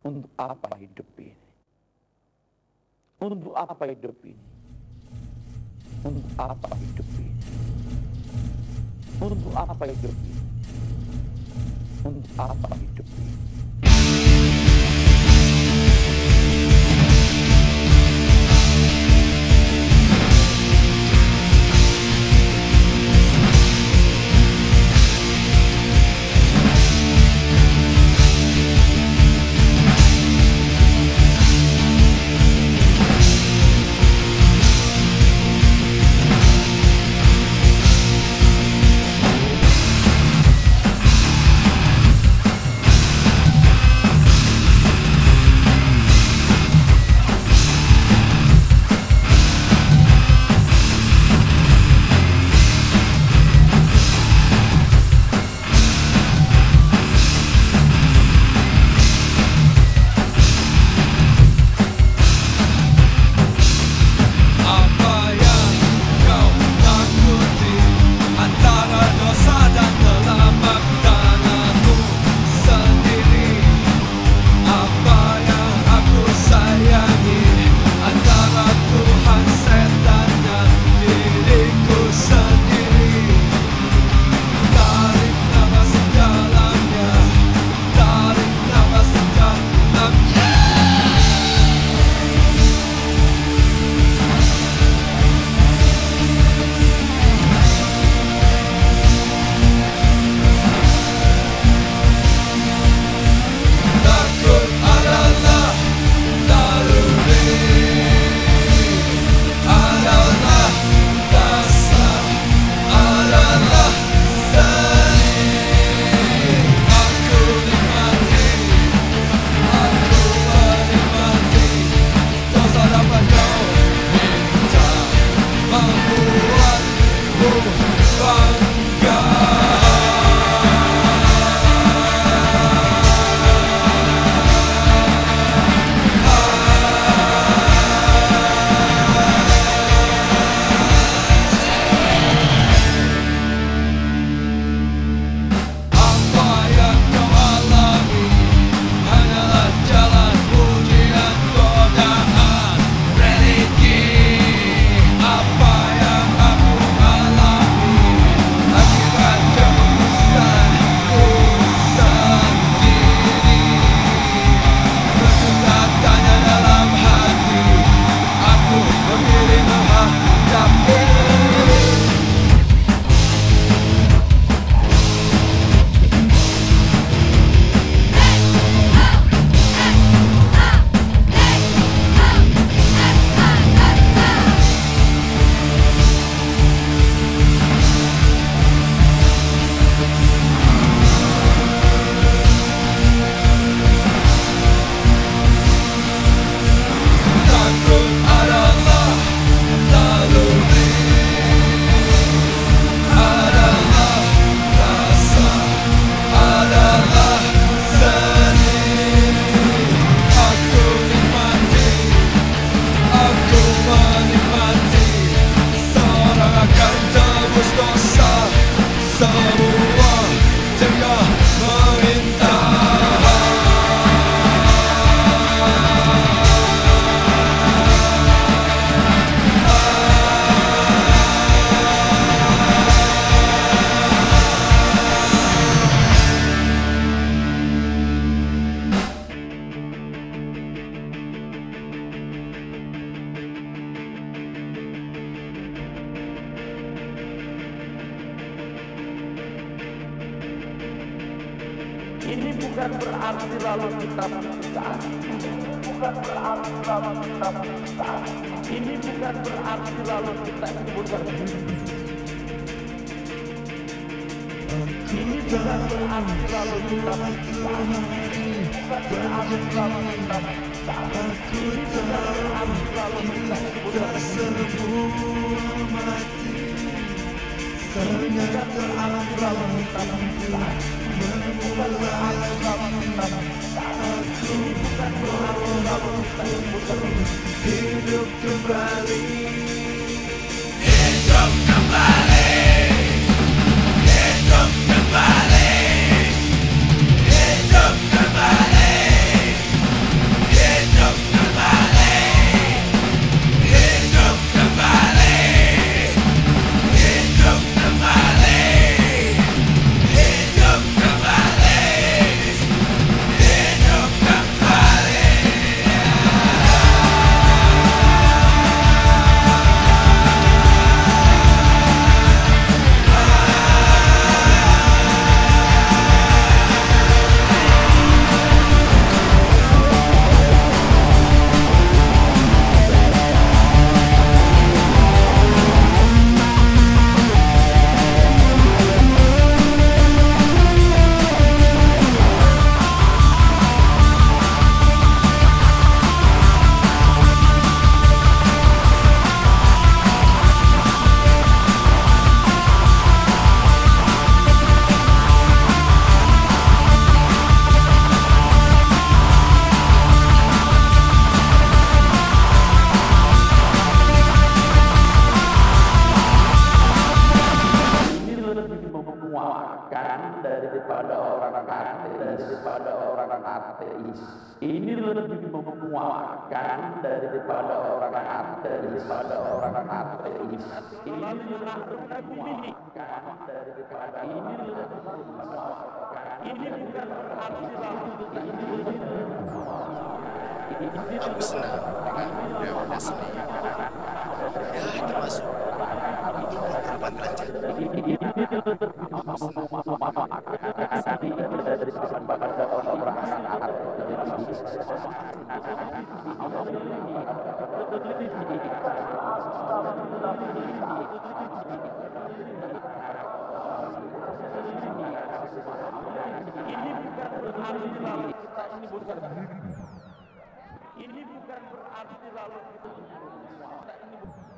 Untuk apa hidup ini? Untuk apa hidup ini? Untuk apa hidup ini? Untuk apa hidup ini? Untuk apa hidup ini? Ini bukan berarti lalu kita berpisah. Bukan berarti lalu kita berpisah. Ini bukan berarti lalu kita kumpulkan diri. Ini bukan berarti lalu kita berpisah. Bukan berarti lalu kita berpisah. Ini bukan berarti lalu kita kumpulkan diri. Ternyata alam kita berpisah. Bukan berarti lalu kita berpisah. Ini bukan berarti lalu kita kumpulkan diri. Hidup kembali. Hidup kembali. Hidup kembali. Hidup kembali. orang ateis daripada orang ateis. Ini lebih memuaskan daripada orang ateis pada orang ateis. Ini lebih memuaskan daripada ini lebih memuaskan. Ini bukan berarti Aku senang dengan budaya seni. Ya, termasuk dukung perubahan derajat. Ini bukan berarti lalu